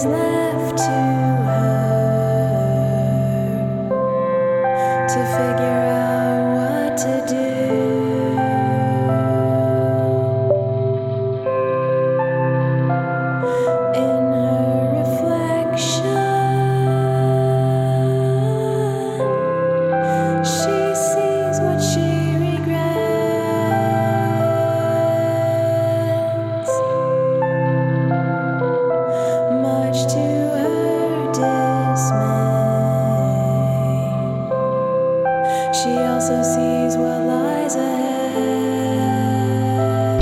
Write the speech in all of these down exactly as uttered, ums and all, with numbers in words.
left to her to figure out what to do. In her reflection, she sees what she regrets. Much to her dismay, she also sees what lies ahead.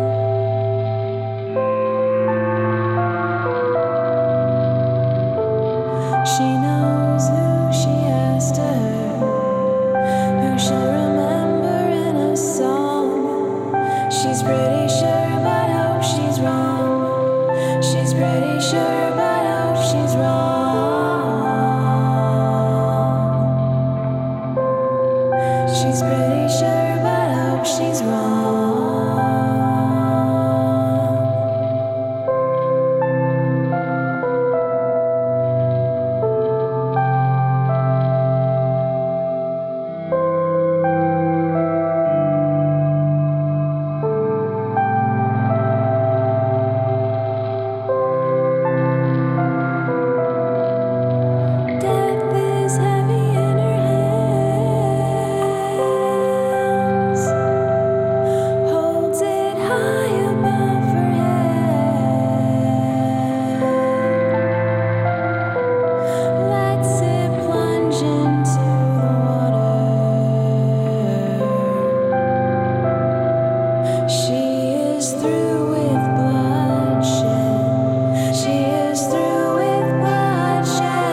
She knows who she has to hurt, who she'll remember in a song. She's pretty sure, but hope she's wrong. She's pretty sure, but hope she's wrong. She's pretty sure, but hope she's wrong. Death is heavy in her hands, holds it high above her head, lets it plunge into the water. She is through with bloodshed. She is through with bloodshed.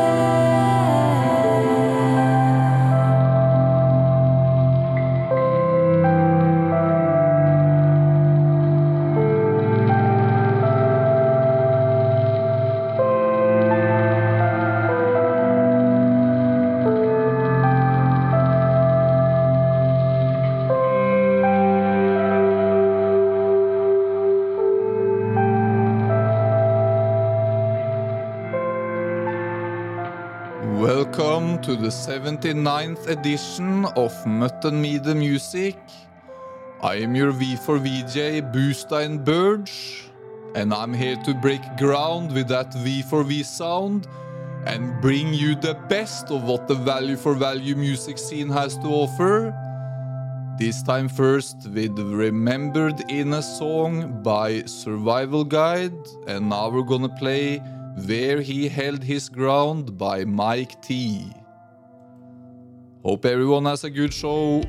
Welcome to the seventy-ninth edition of Mutton Me the Music. I am your V four V J, Bustein Burge, and I'm here to break ground with that V four V sound and bring you the best of what the value for value music scene has to offer. This time first with Remembered in a Song by Survival Guide, and now we're gonna play Where He Held His Ground by Mike T. Hope everyone has a good show.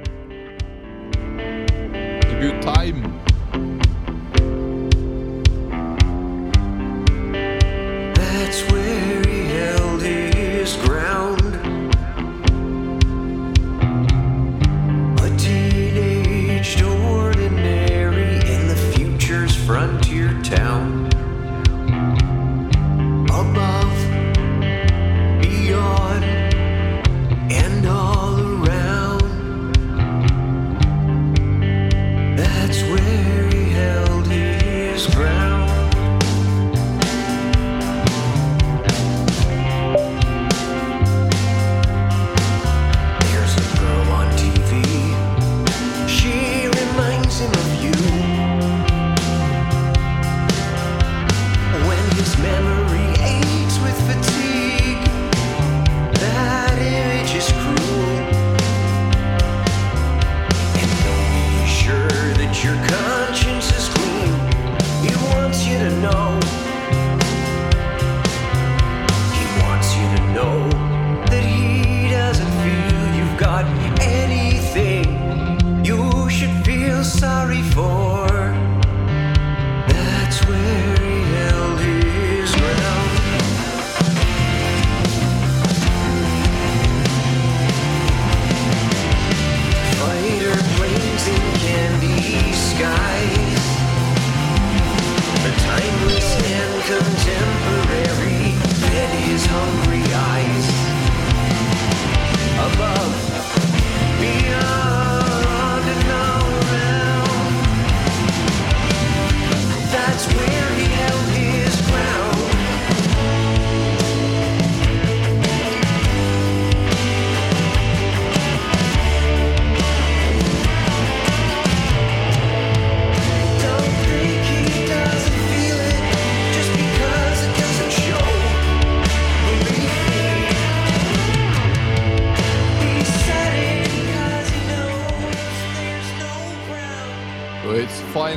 A good time. That's where he held his ground. A teenaged ordinary in the future's frontier town. Above, beyond, and all around. That's where he held his ground.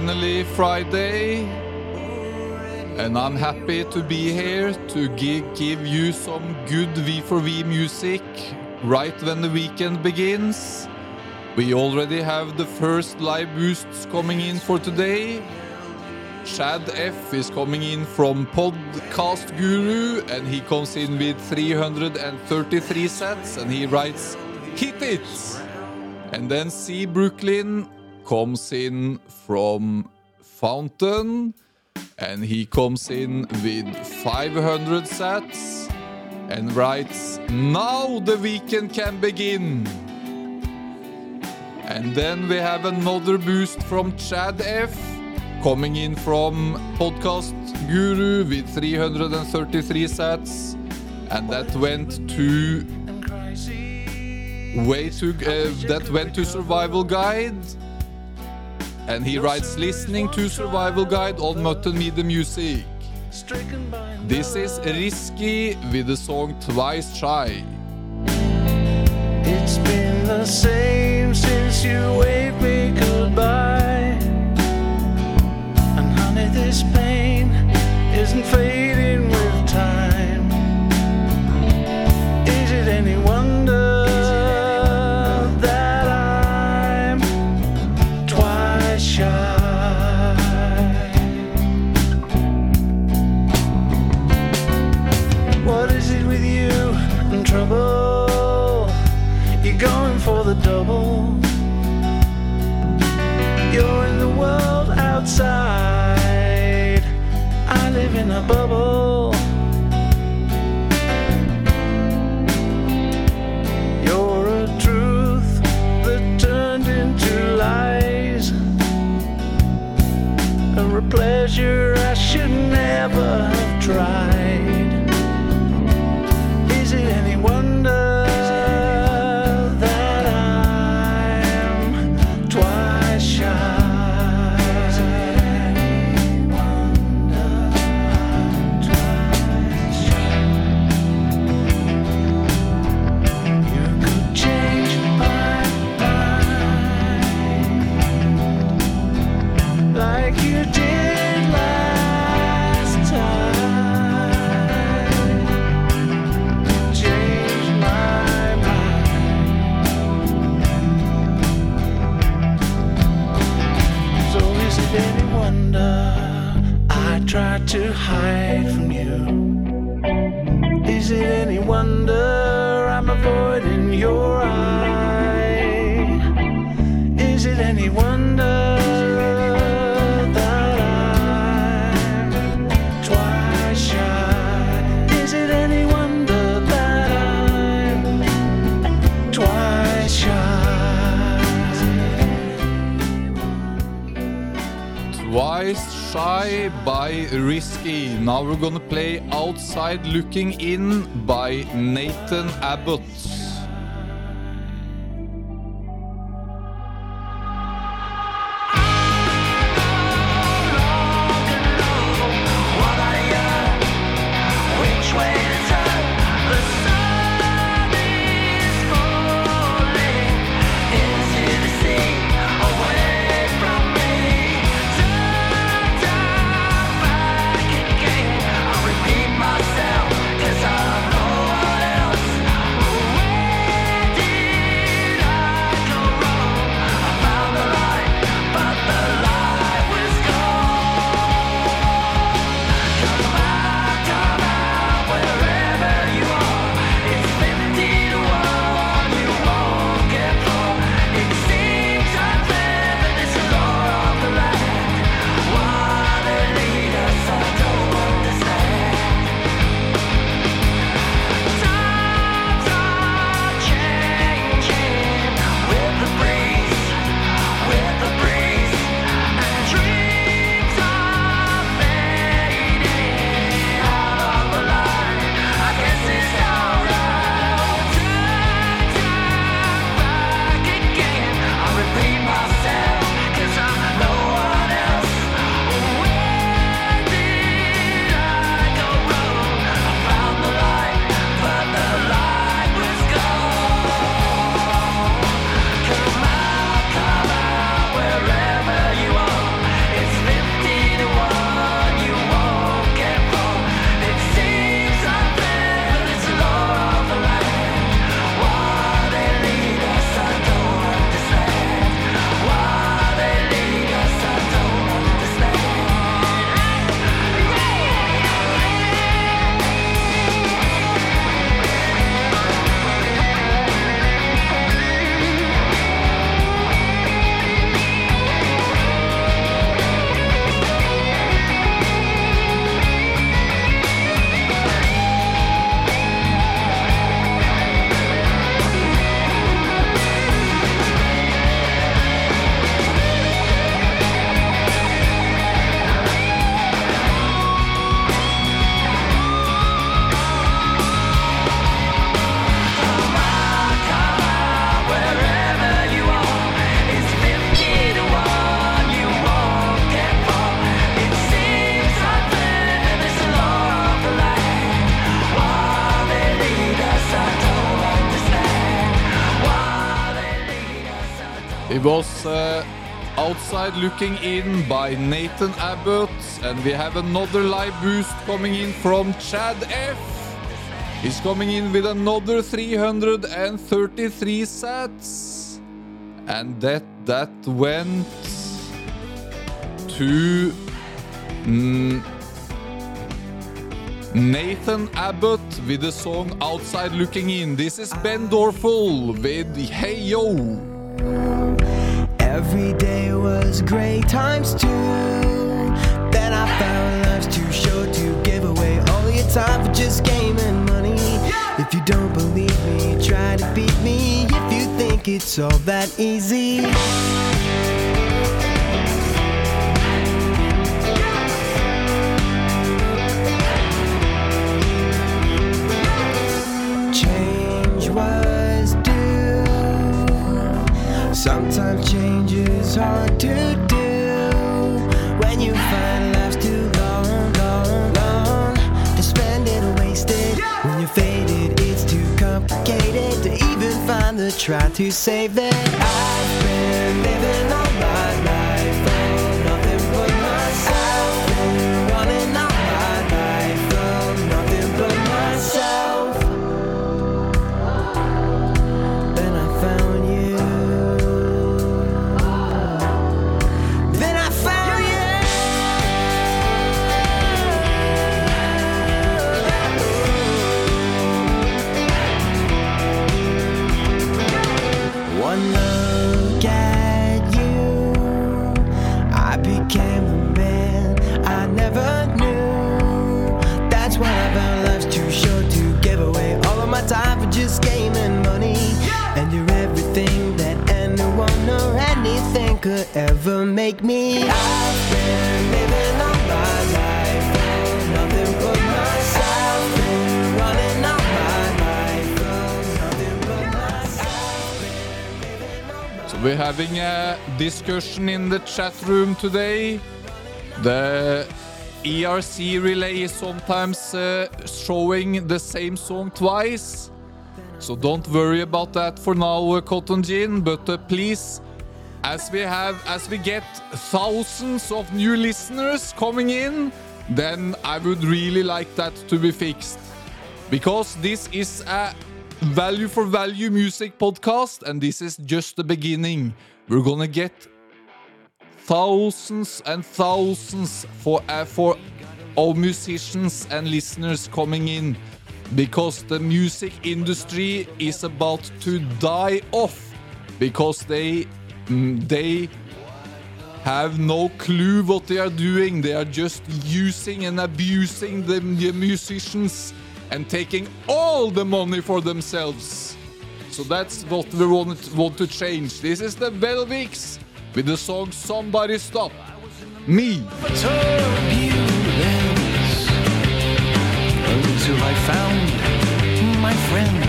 finally Friday, and I'm happy to be here to give, give you some good V four V music right when the weekend begins. We already have the first live boosts coming in for today. Chad F is coming in from Podcast Guru, and he comes in with three hundred thirty-three sets, and he writes, "Hit it!" And then C. Brooklyn comes in from Fountain, and he comes in with five hundred sets and writes, "Now the weekend can begin." And then we have another boost from Chad F, coming in from Podcast Guru with three hundred thirty-three sets, and that went to way to uh, that went to Survival Guide, and he writes, "Listening to Survival Guide on Mutton Media Music." This is Risky with the song Twice Shy. It's been the same since you waved me goodbye. And honey, this pain isn't fading with time. Is it any wonder that I'm twice shy? What is it with you and trouble? You're going for the double. You're in the world outside. I live in a bubble. You're a truth that turned into lies, or a pleasure I should never have tried. Is it any wonder tried to hide from you? Is it any wonder I'm avoiding your eye? Is it any wonder that I'm twice shy? Is it any wonder that I'm twice shy? Twice Shy by Risky. Now we're gonna play Outside Looking In by Nathan Abbott. Myself, 'cause I know what else. was uh, Outside Looking In by Nathan Abbott, and we have another live boost coming in from Chad F. He's coming in with another three hundred thirty-three sats, and that that went to mm, Nathan Abbott with the song Outside Looking In. This is Ben Dorfel with Hey Yo. Every day was great times two. Then I found life's too short to give away all your time for just game and money. If you don't believe me, try to beat me. If you think it's all that easy. Change was due. Sometimes change is hard to do. When you find life's too long, long, long to spend it or waste it. When you're faded, it's too complicated to even find the try to save it. I've been living all my life for nothing but myself. Been running all my life for nothing but myself. Then I found you. Then I found you. One look at you, I became the man I never knew. That's why I found life's too short to give away all of my time for just game and money. And you're everything that anyone or anything could ever make me. I've been living all my life for nothing but myself. Been running all my life for nothing but myself. Been living all my So we're having a discussion in the chat room today. The E R C relay is sometimes uh, showing the same song twice. So don't worry about that for now, uh, Cotton Gin. But uh, please, as we have, as we get thousands of new listeners coming in, then I would really like that to be fixed. Because this is a value for value music podcast, and this is just the beginning. We're gonna get thousands and thousands for uh, for our musicians and listeners coming in, because the music industry is about to die off, because they mm, they have no clue what they are doing. They are just using and abusing the, the musicians and taking all the money for themselves. So that's what we want, want to change. This is the Velvix with the song Somebody Stop Me. Turbulence until I found my friends.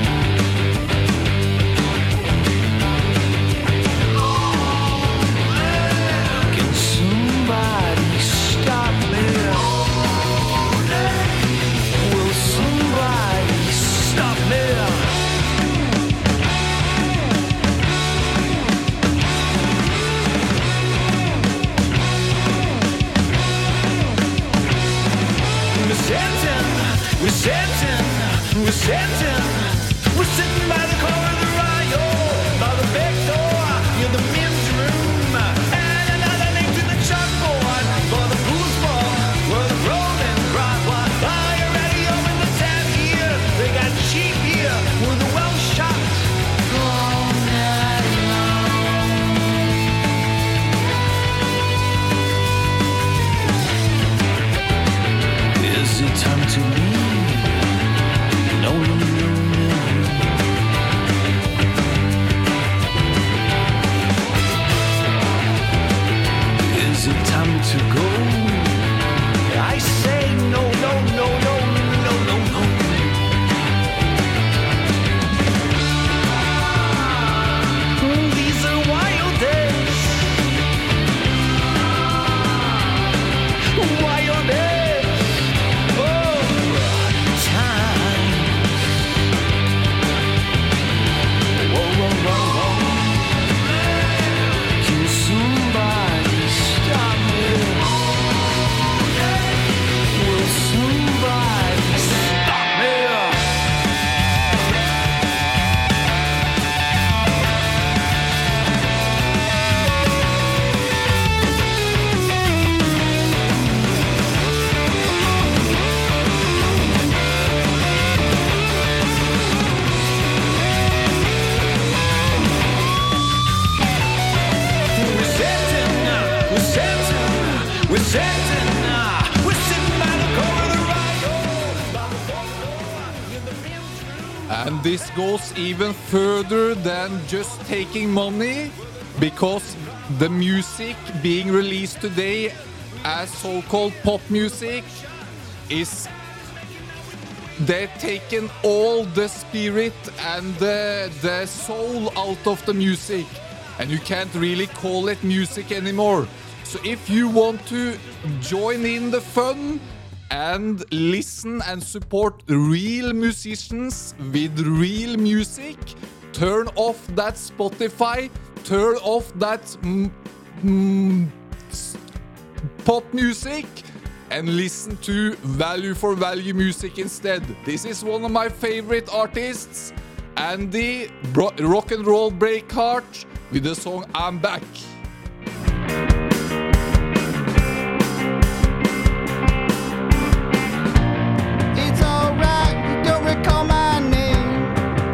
Can somebody stop me? Will somebody stop me? We're sitting, we're sitting, we're sitting, we're sitting by the corner of the Rio, by the big door, near the men's room, and another link to the chalkboard for the foosball, where the rolling rock was. Are you ready? Open the tab here. They got cheap here with the well shot all night long. Is it time to leave? No, no, no, no. Is it time to go? I say no, no, no, no, no, no, no. These are wild days. Wild days. Oh. And this goes even further than just taking money, because the music being released today as so-called pop music is they're taking all the spirit and the, the soul out of the music, and you can't really call it music anymore. So if you want to join in the fun and listen and support real musicians with real music, turn off that Spotify, turn off that mm, mm, pop music, and listen to value for value music instead. This is one of my favorite artists, Andy Bro- Rock and Roll Breakheart, with the song I'm Back. It's alright, you don't recall my name.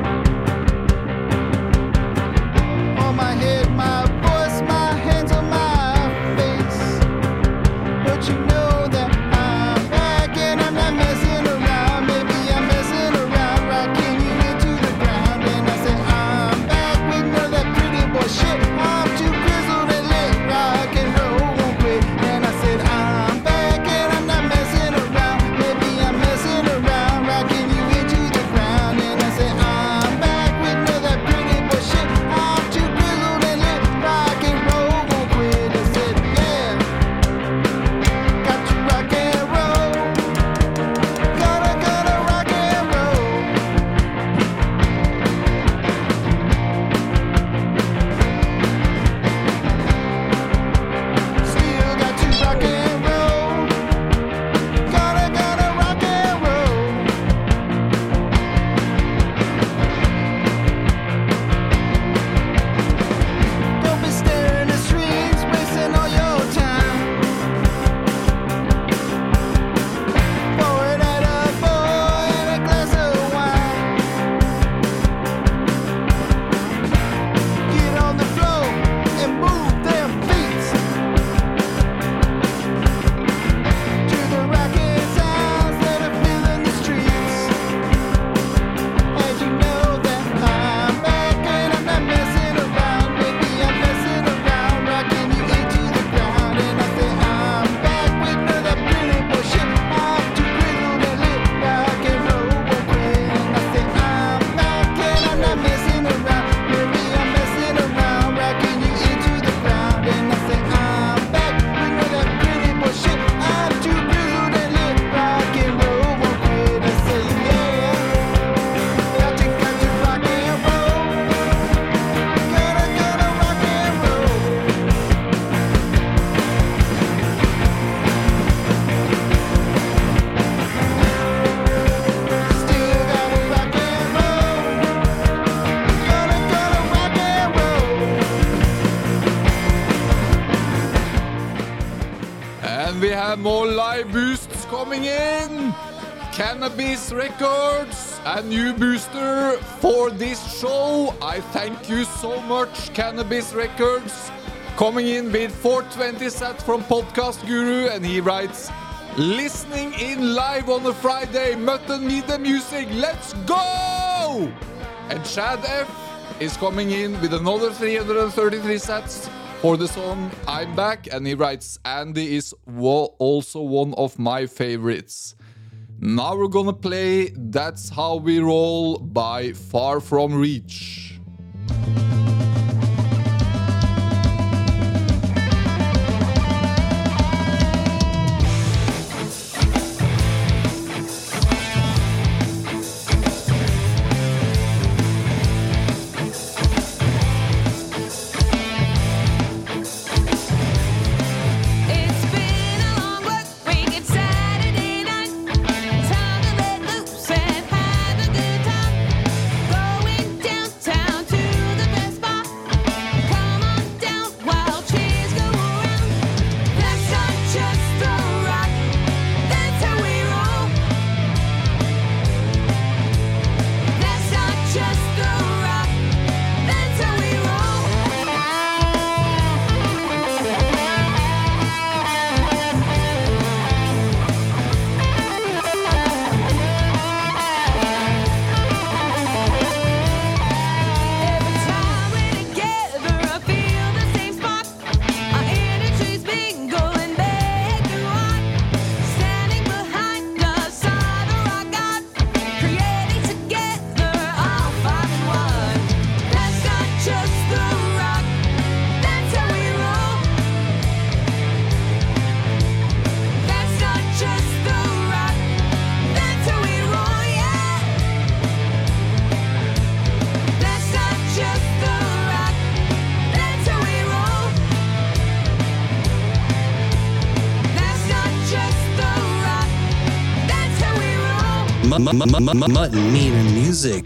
On my head, my voice, my hands on my face. But you know that I'm back and I'm not messing around. Maybe I'm messing around, rocking you into the ground. And I say I'm back with none of that pretty boy shit. I'm too grizzled and lit, rock and roll won't quit. And I said I'm back and I'm not messing around. Maybe I'm messing around, rocking you into the ground. And I say I'm back with none of that pretty boy shit. I'm too grizzled and lit, rock and roll won't quit. I said yeah, got to rock and roll. Gotta, gotta rock and roll. Still got to rock and roll. Gotta, gotta rock and roll. Don't be staring at screens, wasting all your time. Pour it at a boy and a glass of wine. Get on the floor and move them feet to the rocking sounds that are filling the streets. And you know that I'm back and I'm not messing around. Maybe I'm messing around, rocking you into the ground. And I say I'm back with none of that pretty bullshit. I'm too grizzled and lit, rock and roll won't quit. And I say I'm back and I'm not messing around. Maybe I'm messing around, rocking you into the ground. And I say I'm back with none of that pretty bullshit. I'm too grizzled and lit, rock and roll won't quit. I say yeah, got to, got to rock and roll. Gotta, gotta rock and roll. Still gotta rock and roll. Gotta, gotta rock and roll. And we have more live boosts coming in. Cannabis Records, a new booster for this show. I thank you so much, Cannabis Records. Coming in with four twenty sats from Podcast Guru, and he writes, listening in live on a Friday, Mutton Meet the Music, let's go! And Chad F is coming in with another three hundred thirty-three sats for the song I'm Back, and he writes, Andy is wo- also one of my favorites. Now we're gonna play That's How We Roll by Far From Reach. It's been a long work week. It's Saturday night. Time to let loose and have a good time. Going downtown. Mutton Meat and Music.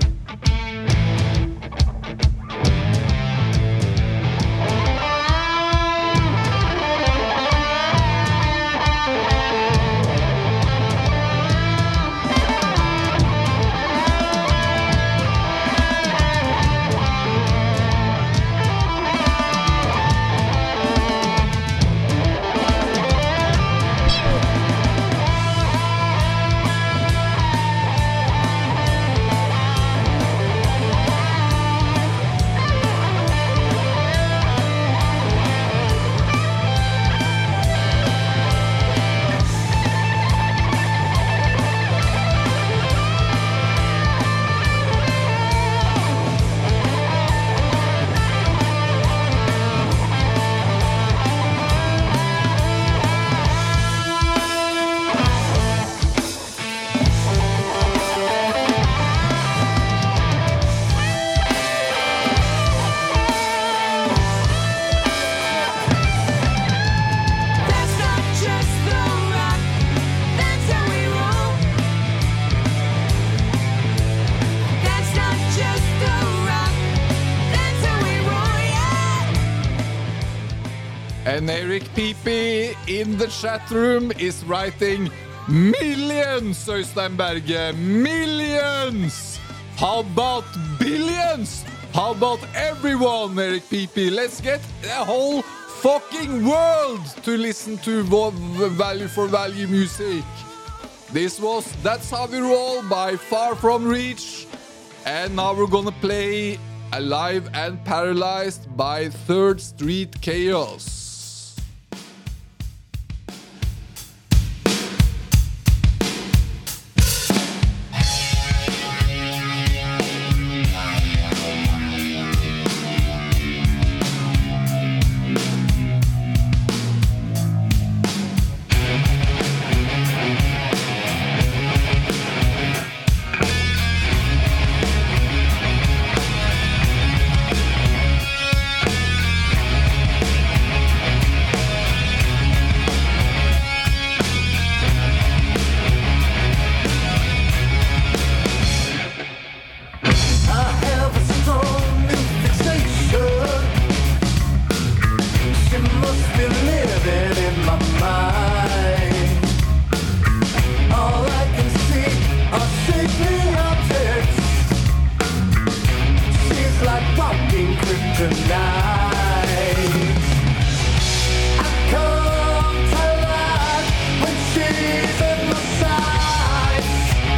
That's not just the rock, that's how we roll. That's not just the rock, that's how we roll, yeah. And Eric Pipi in the chat room is writing millions, Øystein Berge, millions. How about billions? How about everyone, Eric Pipi? Let's get the whole fucking world to listen to vo- value for value music. This was That's How We Roll by Far From Reach. And now we're gonna play Alive and Paralyzed by Third Street Chaos. I have a strong new fixation. She must be living in my mind. All I can see are shapely objects. She's like walking kryptonite. I come to life when she's in my sight.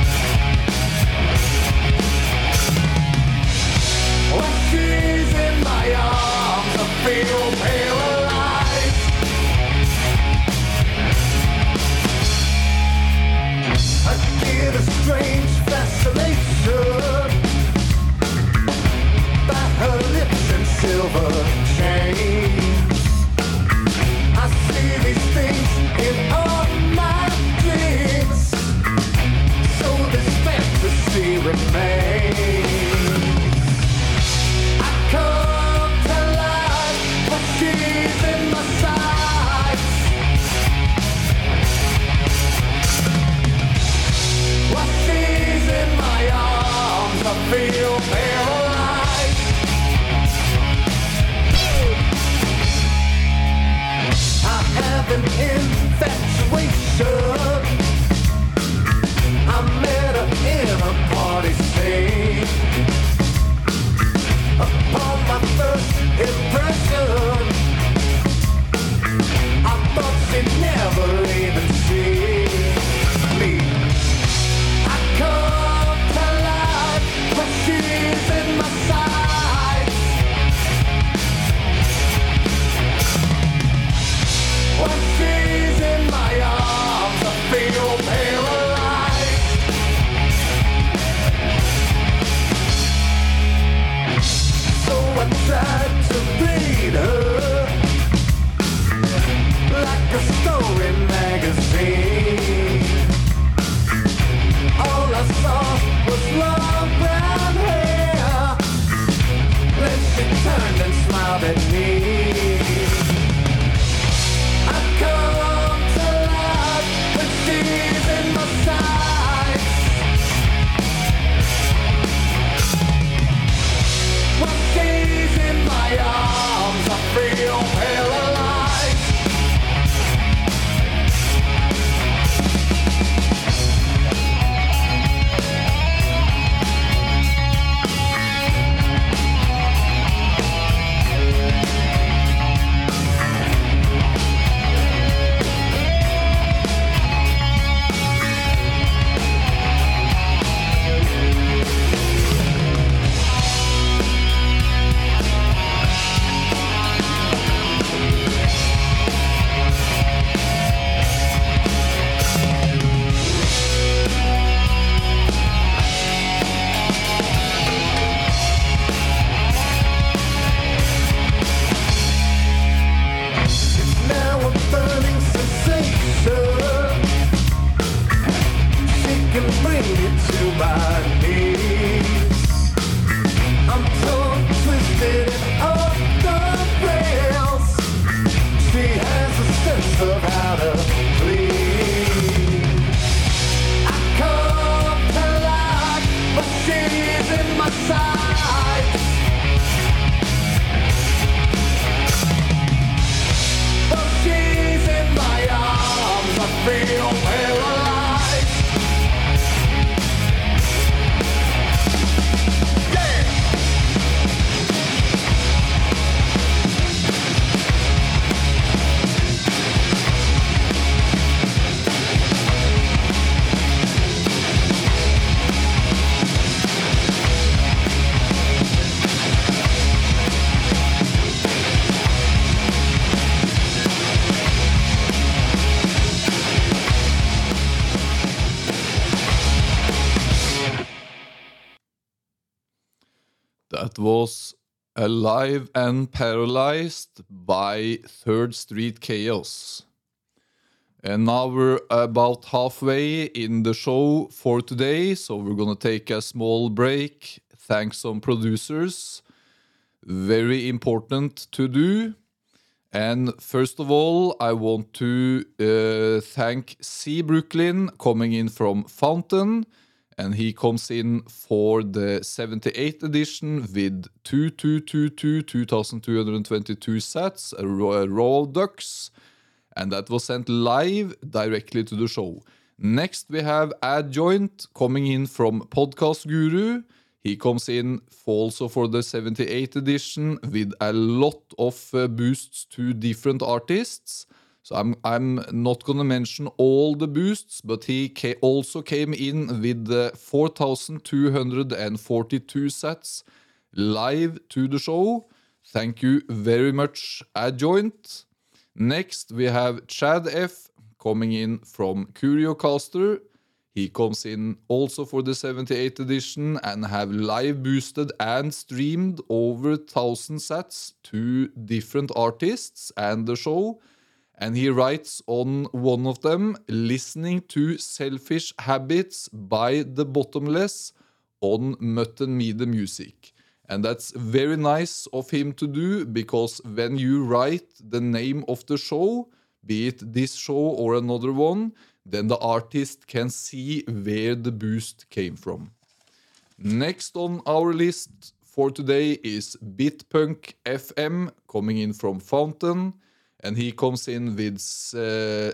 When she's in my arms, I feel paralyzed. I get a strange fascination by her lips and silver chains. I see these things in all my dreams, so this fantasy remains. I come to life when she's in my sights. While she's in my arms, I feel paralyzed. I have an infatuation. I met her in a party scene. Upon my first impression, I thought she'd never even see me. I come to life when she's in it to my knees. I'm so twisted and off the rails. She has a sense of how to please. I come to life, but she's in my sights. But she's in my arms, I feel paralyzed. Yeah! That was Alive and Paralyzed by Third Street Chaos. And now we're about halfway in the show for today, so we're gonna take a small break, thank some producers. Very important to do. And first of all, I want to uh, thank C. Brooklyn coming in from Fountain. And he comes in for the seventy-eighth edition with two thousand two hundred twenty-two, two thousand two hundred twenty-two sets, a raw, raw ducks, and that was sent live directly to the show. Next we have Adjoint coming in from Podcast Guru. He comes in also for the seventy-eighth edition with a lot of uh, boosts to different artists. So I'm I'm not gonna mention all the boosts, but he ca- also came in with the four thousand two hundred forty-two sets live to the show. Thank you very much, Adjoint. Next, we have Chad F coming in from Curiocaster. He comes in also for the seventy-eighth edition and have live boosted and streamed over one thousand sets to different artists and the show. And he writes on one of them, listening to Selfish Habits by The Bottomless on Mutton Me The Music. And that's very nice of him to do, because when you write the name of the show, be it this show or another one, then the artist can see where the boost came from. Next on our list for today is Bitpunk F M coming in from Fountain. And he comes in with uh,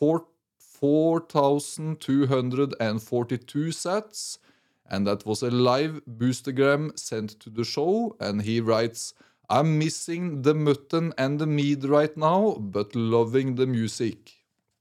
four thousand two hundred forty-two sets. And that was a live boostergram sent to the show. And he writes, I'm missing the mutton and the mead right now, but loving the music.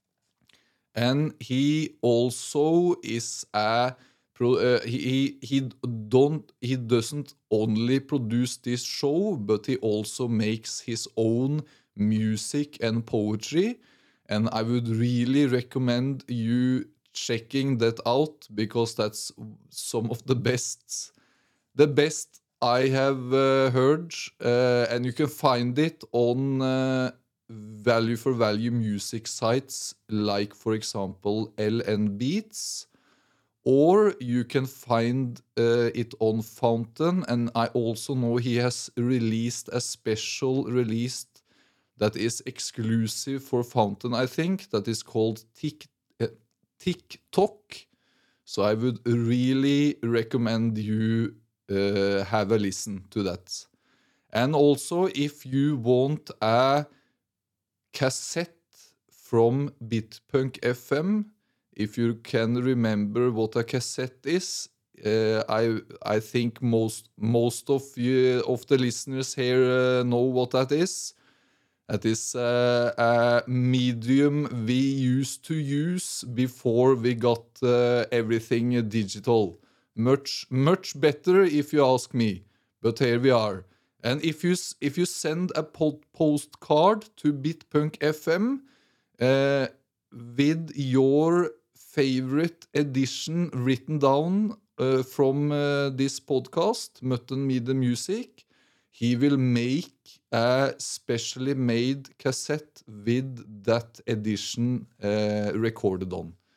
And he also is a... Pro, uh, he, he, he, don't, he doesn't only produce this show, but he also makes his own music and poetry, and I would really recommend you checking that out, because that's some of the best the best I have uh, heard, uh, and you can find it on uh, value for value music sites like, for example, L N Beats, or you can find uh, it on Fountain. And I also know he has released a special release that is exclusive for Fountain, I think, that is called Tik, uh, TikTok. So I would really recommend you uh, have a listen to that. And also, if you want a cassette from Bitpunk F M, if you can remember what a cassette is, uh, I I think most most of you of the listeners here uh, know what that is. That is uh, a medium we used to use before we got uh, everything digital. Much, much better if you ask me, but here we are. And if you if you send a po- postcard to Bitpunk F M uh, with your favorite edition written down uh, from uh, this podcast, Mutton Me The Music, he will make a specially made cassette with that edition uh, recorded on.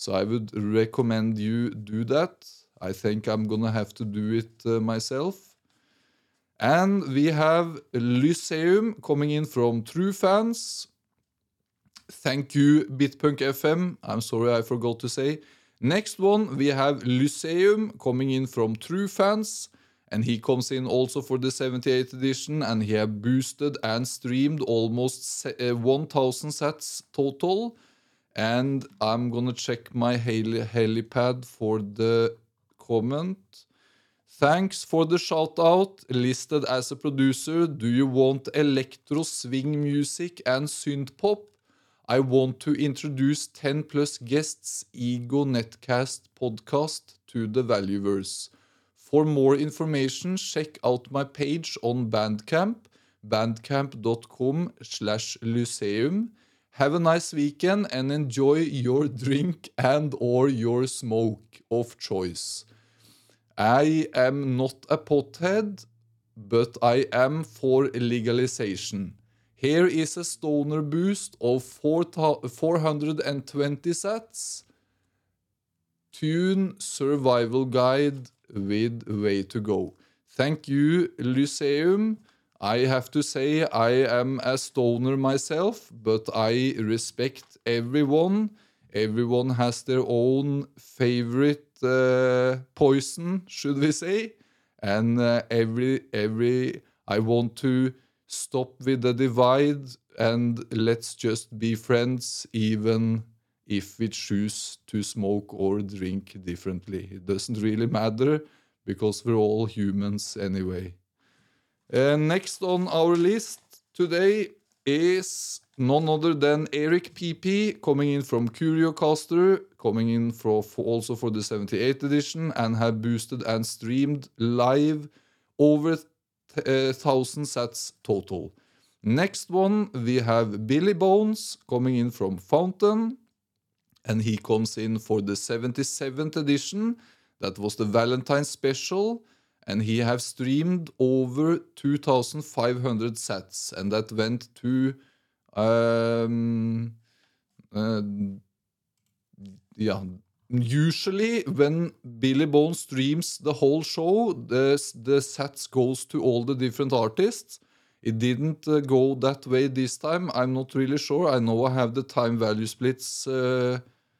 So I would recommend you do that. I think I'm gonna have to do it uh, myself. And we have Lyceum coming in from True Fans. Thank you, Bitpunk F M. I'm sorry I forgot to say. Next one, we have Lyceum coming in from True Fans. And he comes in also for the seventy-eighth edition. And he have boosted and streamed almost one thousand sats total. And I'm gonna check my heli- helipad for the comment. Thanks for the shout out. Listed as a producer. Do you want electro swing music and synth pop? I want to introduce ten plus guests Ego Netcast podcast to the Valueverse. For more information, check out my page on Bandcamp, bandcamp.com slash Lyceum. Have a nice weekend and enjoy your drink and or your smoke of choice. I am not a pothead, but I am for legalization. Here is a stoner boost of four hundred twenty sats. Tune Survival Guide with Way to Go. Thank you, Lyceum. I have to say I am a stoner myself, but I respect everyone. Everyone has their own favorite uh, poison, should we say? And uh, every every I want to stop with the divide and let's just be friends, even if we choose to smoke or drink differently. It doesn't really matter because we're all humans anyway. Uh, next on our list today is none other than Eric P P, coming in from CurioCaster, coming in for, for also for the seventy-eighth edition, and have boosted and streamed live over one thousand sats total. Next one, we have Billy Bones coming in from Fountain, and he comes in for the seventy-seventh edition. That was the Valentine special, and he have streamed over two thousand five hundred sats, and that went to um, uh, yeah. Usually, when Billy Bones streams the whole show, the the sats goes to all the different artists. It didn't uh, go that way this time. I'm not really sure. I know I have the time value splits uh,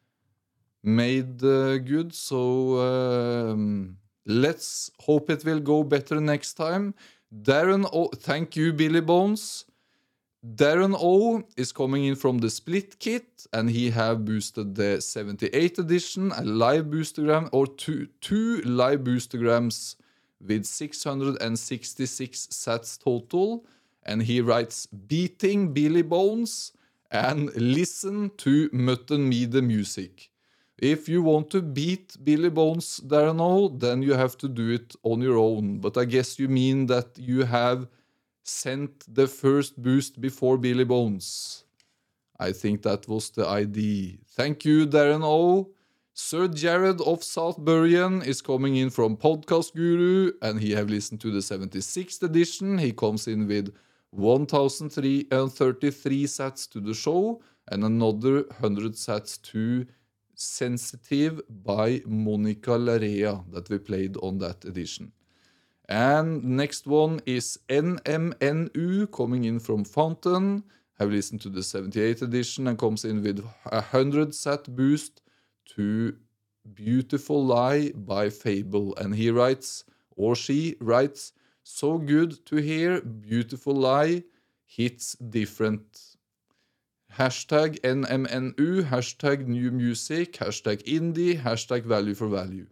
made uh, good, so um, let's hope it will go better next time. Darren O, thank you, Billy Bones. Darren O is coming in from the Split Kit, and he have boosted the seventy-eighth edition, a live boostergram, or two, two live boostergrams with six hundred sixty-six sats total. And he writes, beating Billy Bones and listen to Mutton Me the Music. If you want to beat Billy Bones, Darren O, then you have to do it on your own. But I guess you mean that you have sent the first boost before Billy Bones. I think that was the idea. Thank you, Darren O. Sir Jared of South Burien is coming in from Podcast Guru, and he have listened to the seventy-sixth edition. He comes in with one thousand thirty-three sats to the show, and another one hundred sats to Sensitive by Monica Larea that we played on that edition. And next one is N M N U coming in from Fountain. Have listened to the seventy-eighth edition and comes in with a one hundred sat boost to Beautiful Lie by Fable. And he writes, or she writes, so good to hear Beautiful Lie hits different. Hashtag N M N U, hashtag new music, hashtag indie, hashtag value for value.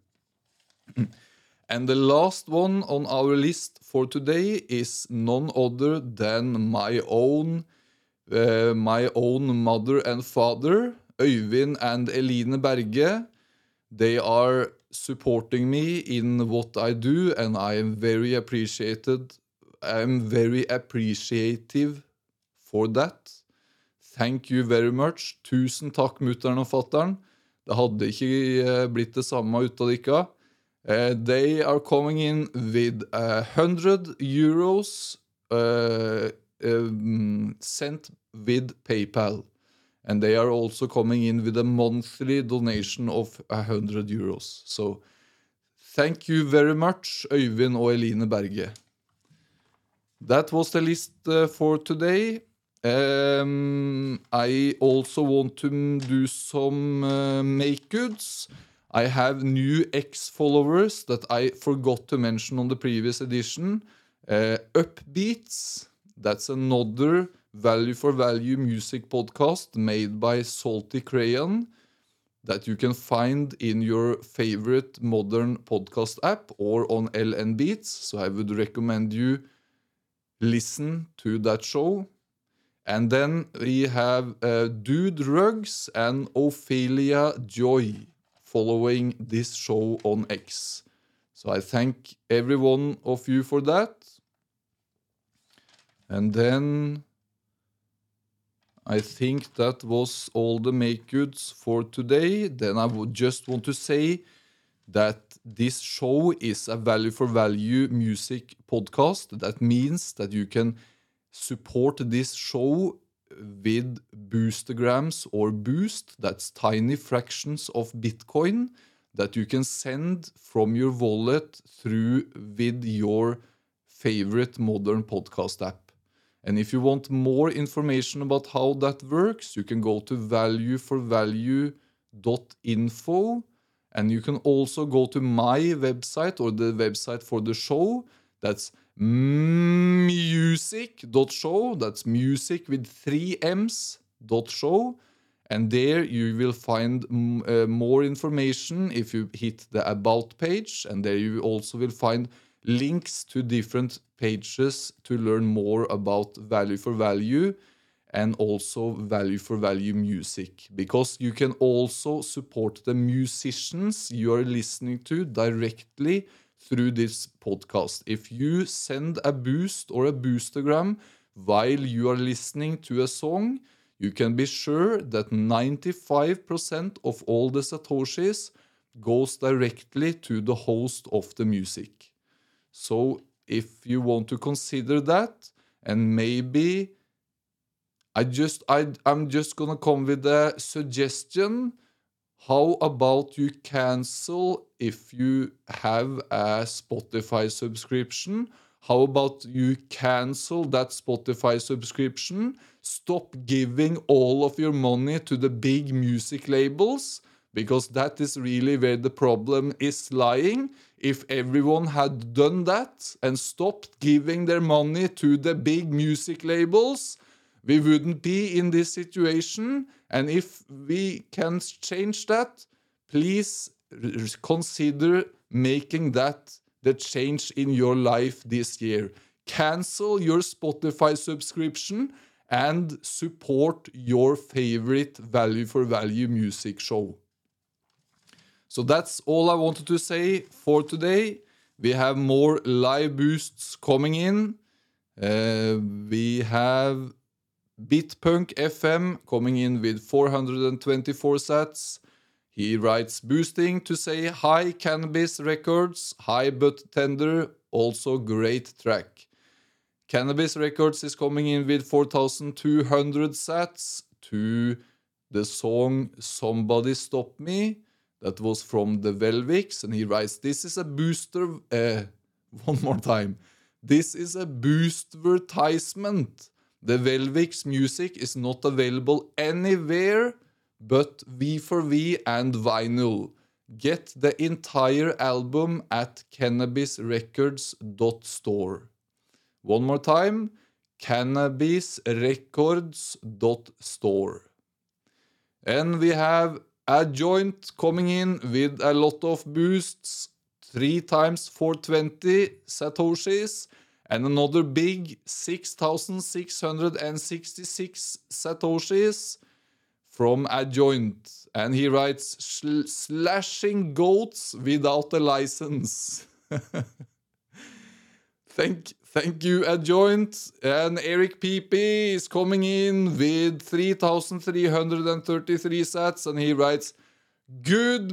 And the last one on our list for today is none other than my own uh, my own mother and father, Øyvind and Eline Berge. They are supporting me in what I do, and I am very appreciated. I am very appreciative for that. Thank you very much. Tusen takk, mutteren og fatteren. Det hadde ikke blitt det samme ut av det ikke. Uh, they are coming in with a hundred euros uh, um, sent with PayPal. And they are also coming in with a monthly donation of one hundred euros. So thank you very much, Øyvind og Eline Berge. That was the list uh, for today. Um, I also want to do some uh, make goods. I have new ex-followers that I forgot to mention on the previous edition. Uh, Upbeats, that's another value for value music podcast made by Salty Crayon that you can find in your favorite modern podcast app or on L N Beats. So I would recommend you listen to that show. And then we have uh, Dude Rugs and Ophelia Joy following this show on X. So I thank every one of you for that. And then I think that was all the make goods for today. Then I would just want to say that this show is a value for value music podcast. That means that you can support this show with Boostergrams or Boost. That's tiny fractions of Bitcoin that you can send from your wallet through with your favorite modern podcast app. And if you want more information about how that works, you can go to value for value dot info, and you can also go to my website or the website for the show. That's music dot show. That's music with three M's dot show. And there you will find mm, uh, more information if you hit the About page. And there you also will find links to different pages to learn more about value for value and also value for value music. Because you can also support the musicians you are listening to directly through this podcast. If you send a boost or a boostergram while you are listening to a song, you can be sure that ninety-five percent of all the satoshis goes directly to the host of the music. So if you want to consider that, and maybe I just I I'm just gonna come with a suggestion. How about you cancel if you have a Spotify subscription? How about you cancel that Spotify subscription? Stop giving all of your money to the big music labels, because that is really where the problem is lying. If everyone had done that and stopped giving their money to the big music labels, we wouldn't be in this situation. And if we can change that, please r- consider making that the change in your life this year. Cancel your Spotify subscription and support your favorite value for value music show. So that's all I wanted to say for today. We have more live boosts coming in. Uh, we have Bitpunk F M coming in with four hundred twenty-four sats. He writes boosting to say hi Cannabis Records, hi but tender, also great track. Cannabis Records is coming in with four thousand two hundred sats to the song Somebody Stop Me. That was from the Velvix, and he writes, this is a booster, uh, one more time, this is a boost-vertisement. The Velvix music is not available anywhere but V four V and vinyl. Get the entire album at cannabis records dot store. One more time, cannabis records dot store. And we have a joint coming in with a lot of boosts, three times four hundred twenty satoshis, and another big six thousand six hundred sixty-six satoshis from a joint. And he writes, "Sl- slashing goats without a license." thank, thank you, a joint. And Eric P P is coming in with three thousand three hundred thirty-three sats, and he writes, good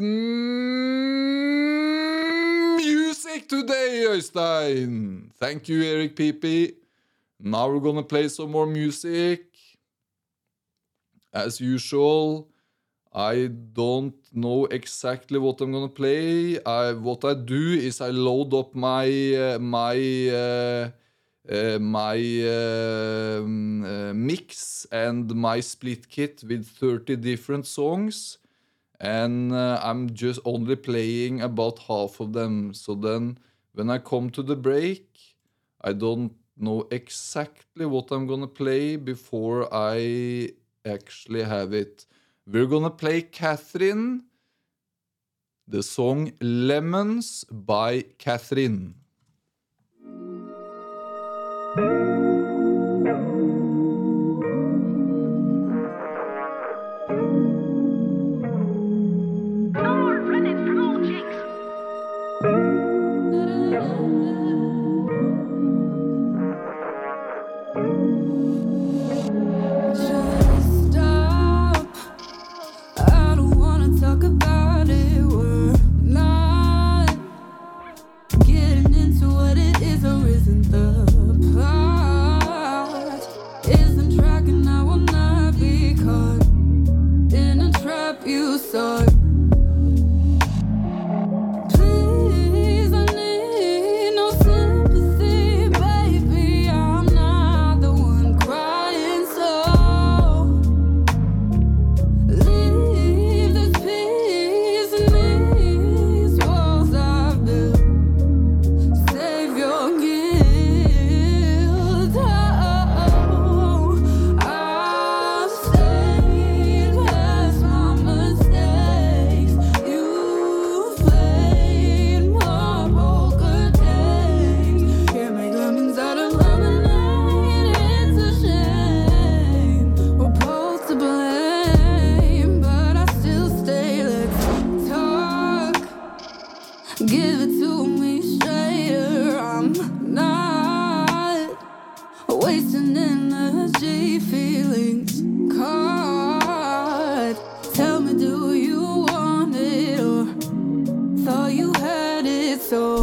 mm, music today, Øystein. Thank you, Eric P P. Now we're gonna play some more music. As usual, I don't know exactly what I'm gonna play. I, what I do is I load up my uh, my uh, uh, my um, uh, mix and my split kit with thirty different songs, and uh, I'm just only playing about half of them. So then, when I come to the break, I don't know exactly what I'm gonna play before I actually have it. We're gonna play Catherine, the song Lemons by Catherine. Just stop. I don't wanna talk about it. We're not getting into what it is or isn't the plot. Isn't tracking, I will not be caught in a trap you sought. Please, I need no sympathy, baby. I'm not the one crying, so leave this peace in these walls I've built. Save your guilt. Oh, I've stayed past my mistakes. You've played more poker games. Can't make lemons out of lemonade. It's a shame. We're both to blame, but I still stay. Let's talk. Give it to me straighter. I'm not wasting energy, feelings caught. Tell me, do you want it or thought you had it? So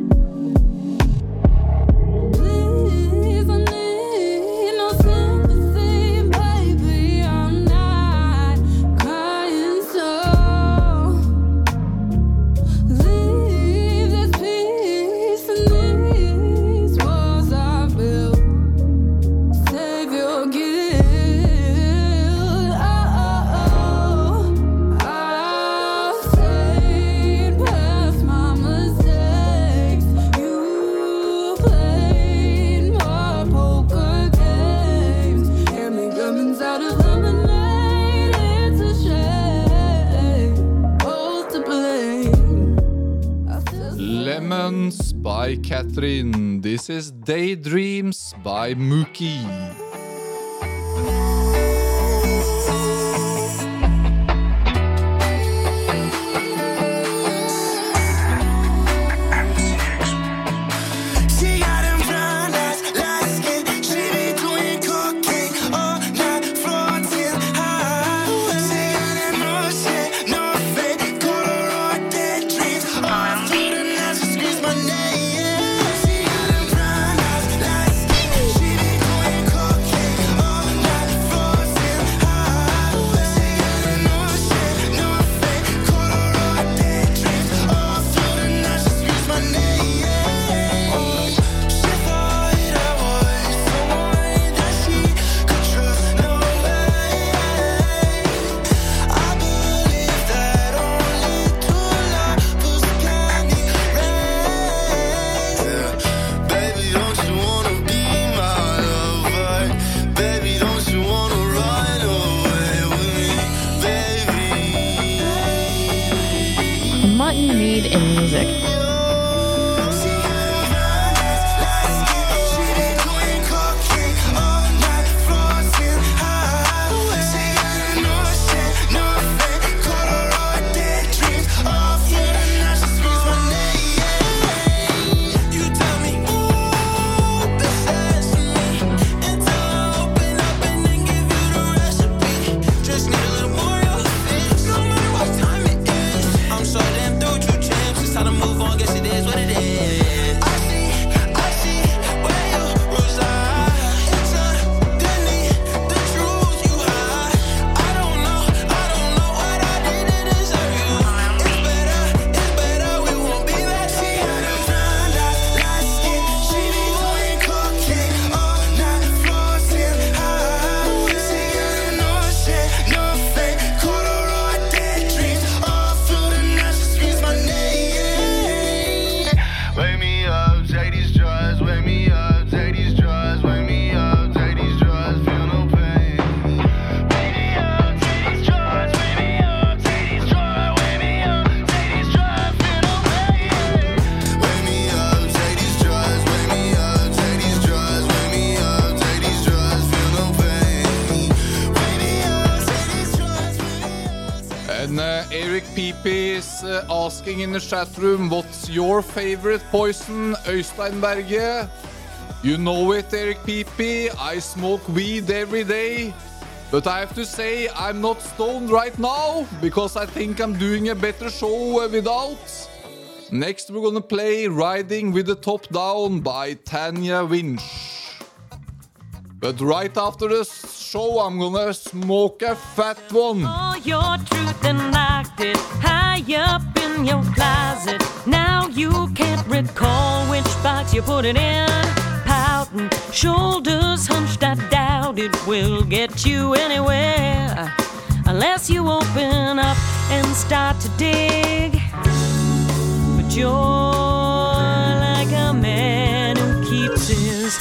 please, I need no sympathy, baby. I'm not crying, so leave this peace in these walls I built. Save your guilt. Oh, I've stayed past my mistakes. You played more poker games. Can't make lemons out of lemonade. It's a shame. Both to blame. I still Lemons by Catherine. This is Daydreams by Mookie. She got them brown eyes, light skin. She be doing cocaine all night, floating high. She got that no shit, no fake, Polaroid dead dreams. All through the night, she screams my name. She got them brown eyes, light skin. She be doing cocaine all night, floating high. She got that no shit, no fake, Polaroid dead dreams. All through the night, she screams my name. She thought I was someone that she could trust, no way. I believe that only true lovers can erase. Baby, don't you wanna be my lover? Baby, don't you wanna run away with me, baby? Mutton Mead in Music. Just need a little more of your fix. No matter what time it is, I'm so damn through two champs. It's time to move on, guess it is what it is. I see, I see where you reside. It's underneath the truth you hide. I P is uh, asking in the chat room, what's your favorite poison, Øystein Berge? You know it, Eric P P. I smoke weed every day. But I have to say, I'm not stoned right now, because I think I'm doing a better show uh, without. Next, we're gonna play Riding with the Top Down by Tanya Winch. But right after the show, I'm gonna smoke a fat one. All your truth and locked it high up in your closet. Now you can't recall which box you put it in. Pouting, shoulders hunched, I doubt it will get you anywhere. Unless you open up and start to dig. But you're like a man who keeps his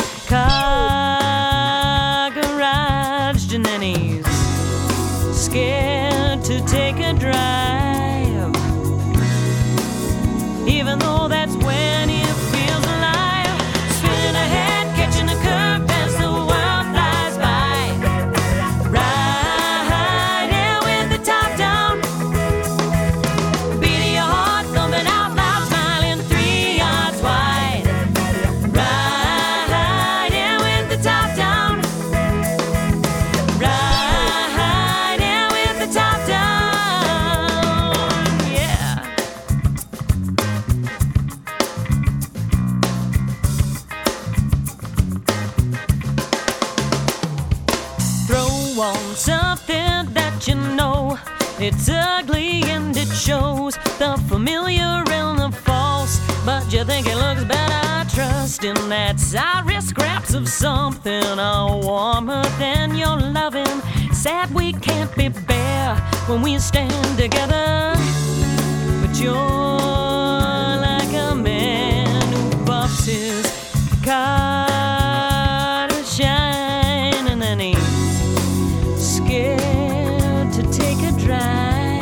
car garaged, and then he's scared to take a drive, even though that's when he feels alive. Spinning ahead, catching a curve as the world flies by. Riding with the top down, beating your heart, thumping out loud, smiling three yards wide. Riding with the top down, riding with the top down, yeah. Throw on something that you know it's ugly and it shows the familiar and the false, but you think it looks better. Trust in that sorry scraps of something are warmer than your loving. Sad we can't be bare when we stand together, but you're like a man who buffs his car to shine, and then he's scared to take a drive,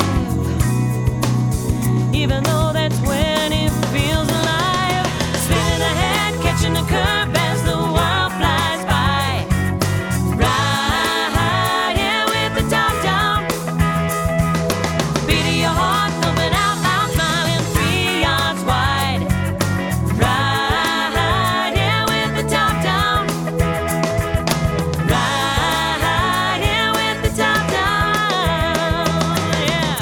even though that's when he feels alive. Spinning ahead, catching a curve as the world flies by. Riding with the top down, beating your heart, thumping out loud, smiling three yards wide. Riding with the top down, riding with the top down, yeah.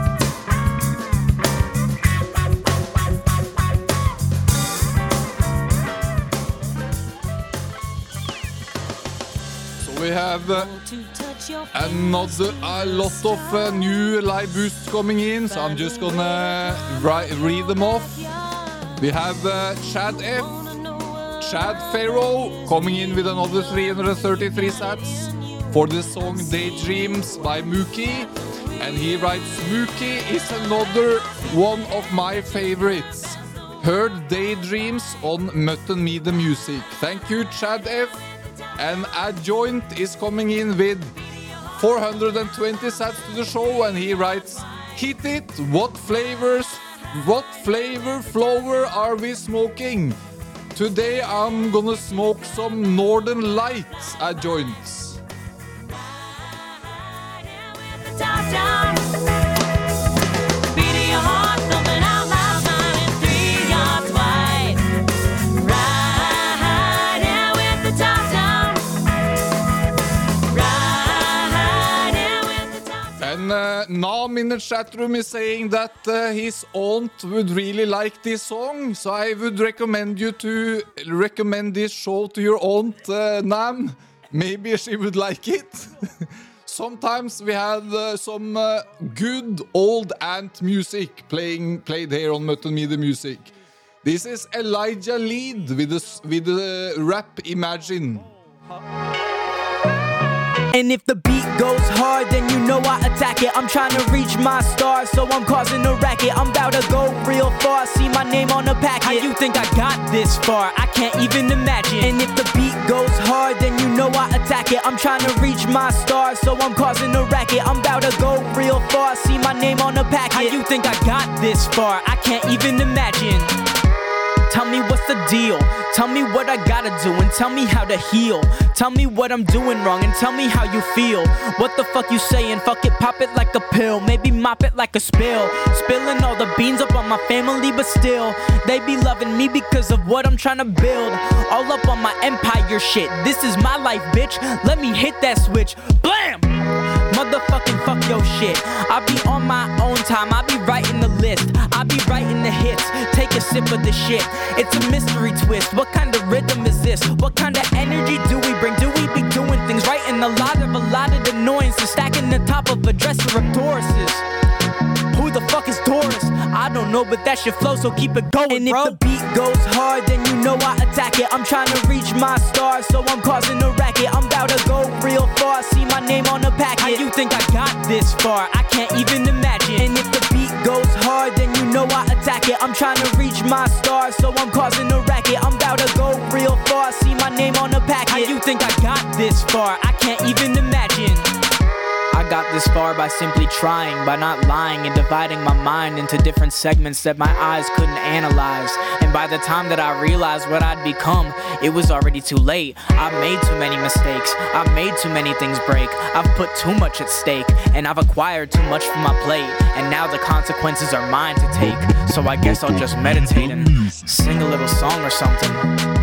So we have uh, To touch your another a lot of uh, new live boosts coming in, so I'm just gonna ri- read them off. We have uh, Chad F, Chad Farrow coming in with another three hundred thirty-three sats for the song Daydreams by Mookie, and he writes, Mookie is another one of my favorites. Heard Daydreams on Mutton Me the Music. Thank you, Chad F. And Adjoint is coming in with four hundred twenty sats to the show, and he writes, hit it, what flavors, what flavor flower are we smoking? Today I'm gonna smoke some Northern Lights, Adjoints. the top down, beating your heart, thumping out loud, smiling three yards wide. Riding with the top down, riding with the top down. And uh, Nam in the chat room is saying that uh, his aunt would really like this song, so I would recommend you to recommend this show to your aunt, uh, Nam. Maybe she would like it. Sometimes we have uh, some uh, good old aunt music playing played here on Mutton Me the Music. This is Elijah Lead with the, s- with the rap Imagine. And if the beat goes hard, then you know I attack it. I'm trying to reach my stars, so I'm causing a racket. I'm about to go real far, see my name on the packet. How you think I got this far? I can't even imagine. And if the beat goes hard, then you know I attack it. I'm trying to reach my stars, so I'm causing a racket. I'm about to go real far, see my name on the packet. How you think I got this far? I can't even imagine. Tell me what's the deal? Tell me what I gotta do and tell me how to heal. Tell me what I'm doing wrong and tell me how you feel. What the fuck you saying? Fuck it, pop it like a pill. Maybe mop it like a spill. Spilling all the beans up on my family, but still they be loving me because of what I'm trying to build. All up on my empire shit. This is my life, bitch. Let me hit that switch. Blam! Motherfucking fuck your shit. I be on my own time, I be writing the list, I be writing the hits. Take a sip of the shit. It's a mystery twist. What kind of rhythm is this? What kind of energy do we bring? Do we be doing things right? And a lot of a lot of annoyances stacking the top of a dresser of Tauruses. Who the fuck is Taurus? I don't know, but that shit flow, so keep it going, and bro. If the beat goes hard, then you know I attack it. I'm trying to reach my stars, so I'm causing a racket. I'm about to go real far, see my name on the packet. How you think I got this far? I can't even imagine. And if the beat goes hard, then you know I attack it. I'm trying to reach my stars, so I'm causing a racket. I'm about to go real far, see my name on the packet. How you think I got this far? I can't even imagine. I got this far by simply trying, by not lying and dividing my mind into different segments that my eyes couldn't analyze. And by the time that I realized what I'd become, it was already too late. I've made too many mistakes, I've made too many things break. I've put too much at stake, and I've acquired too much from my plate. And now the consequences are mine to take. So I guess I'll just meditate and sing a little song or something.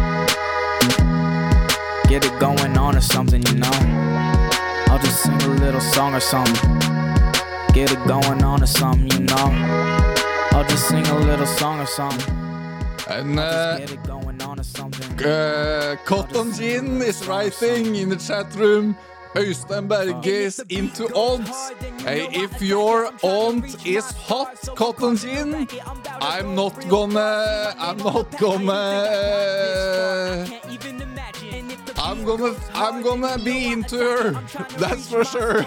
Get it going on or something, you know. I'll just sing a little song or something. Get it going on or something, you know. I'll just sing a little song or something. And uh, Get it going on or something. uh, Cotton Gin is writing in the chat room. Øystein Berge is into aunt. Hey, if your aunt is hot, Cotton Gin, I'm not gonna, I'm not gonna, uh, I'm gonna, I'm gonna be into her. That's for sure.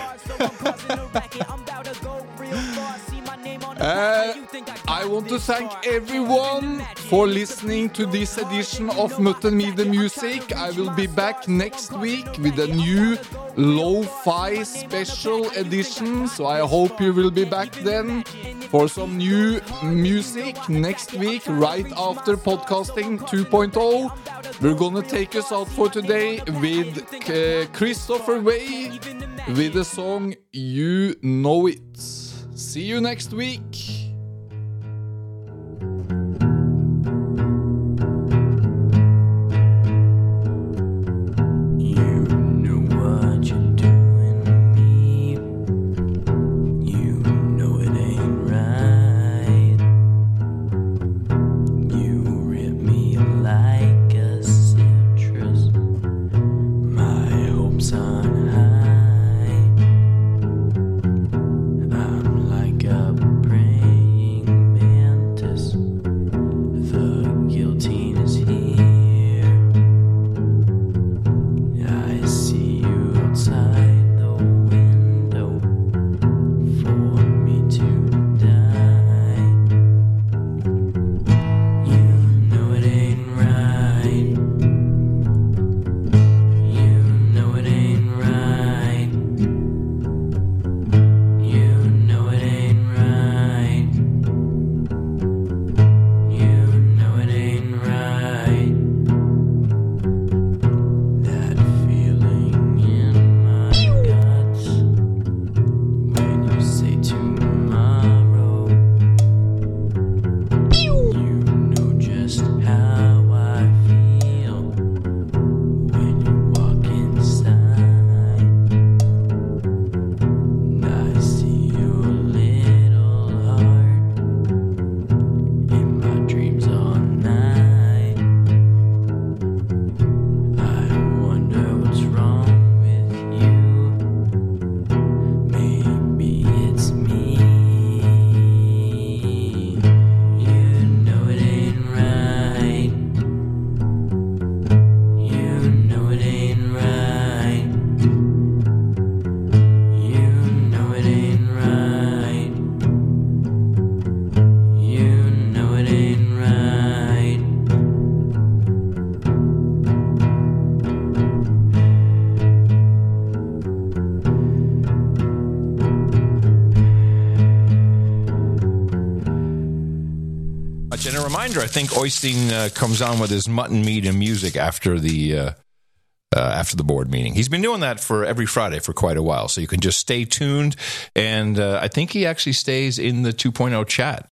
Uh, I want to thank everyone for listening to this edition of Mutton Media Music. I will be back next week with a new lo-fi special edition, so I hope you will be back then for some new music next week, right after Podcasting two point oh. We're gonna take us out for today with uh, Christopher Way with the song You Know It. See you next week. Brain a reminder, I think Oystein uh, comes on with his mutton meat and music after the uh, uh, after the board meeting. He's been doing that for every Friday for quite a while, so you can just stay tuned. And uh, I think he actually stays in the two point oh chat